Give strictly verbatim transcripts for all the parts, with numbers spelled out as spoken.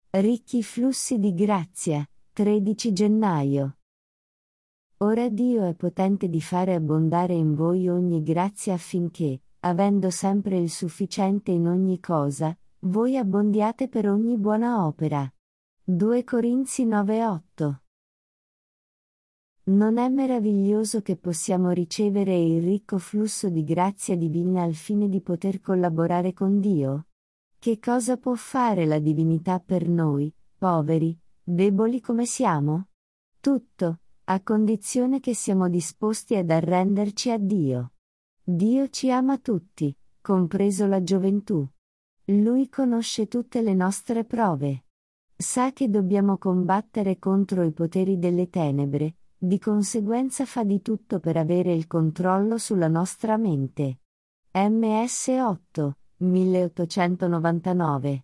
Ricchi flussi di grazia, tredici gennaio. Ora Dio è potente di fare abbondare in voi ogni grazia affinché, avendo sempre il sufficiente in ogni cosa, voi abbondiate per ogni buona opera. due Corinzi nove otto. Non è meraviglioso che possiamo ricevere il ricco flusso di grazia divina al fine di poter collaborare con Dio? Che cosa può fare la divinità per noi, poveri, deboli come siamo? Tutto, a condizione che siamo disposti ad arrenderci a Dio. Dio ci ama tutti, compreso la gioventù. Lui conosce tutte le nostre prove. Sa che dobbiamo combattere contro i poteri delle tenebre, di conseguenza fa di tutto per avere il controllo sulla nostra mente. M S otto, milleottocentonovantanove.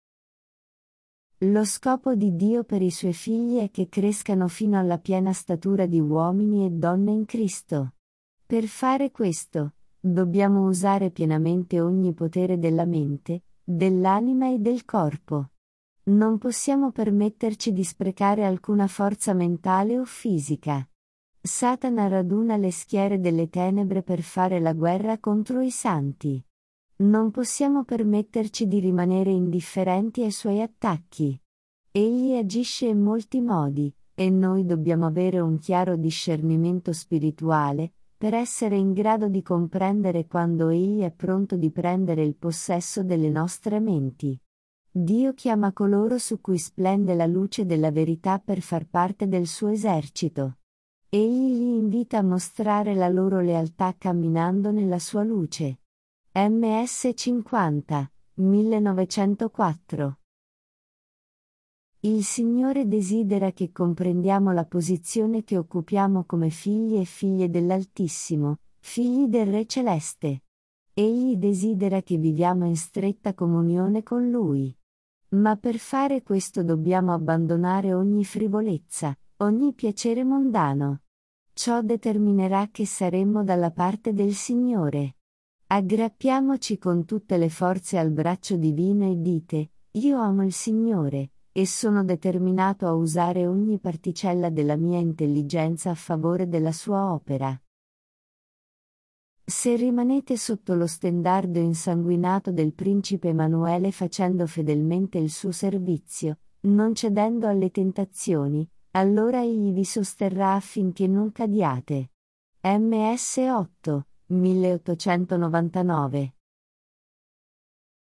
Lo scopo di Dio per i suoi figli è che crescano fino alla piena statura di uomini e donne in Cristo. Per fare questo, dobbiamo usare pienamente ogni potere della mente, dell'anima e del corpo. Non possiamo permetterci di sprecare alcuna forza mentale o fisica. Satana raduna le schiere delle tenebre per fare la guerra contro i santi. Non possiamo permetterci di rimanere indifferenti ai suoi attacchi. Egli agisce in molti modi, e noi dobbiamo avere un chiaro discernimento spirituale, per essere in grado di comprendere quando egli è pronto di prendere il possesso delle nostre menti. Dio chiama coloro su cui splende la luce della verità per far parte del suo esercito. Egli li invita a mostrare la loro lealtà camminando nella sua luce. M S cinquanta, millenovecentoquattro. Il Signore desidera che comprendiamo la posizione che occupiamo come figli e figlie dell'Altissimo, figli del Re Celeste. Egli desidera che viviamo in stretta comunione con Lui. Ma per fare questo dobbiamo abbandonare ogni frivolezza, ogni piacere mondano. Ciò determinerà che saremmo dalla parte del Signore. Aggrappiamoci con tutte le forze al braccio divino e dite: io amo il Signore, e sono determinato a usare ogni particella della mia intelligenza a favore della sua opera. Se rimanete sotto lo stendardo insanguinato del principe Emanuele facendo fedelmente il suo servizio, non cedendo alle tentazioni, allora egli vi sosterrà affinché non cadiate. M S otto, milleottocentonovantanove.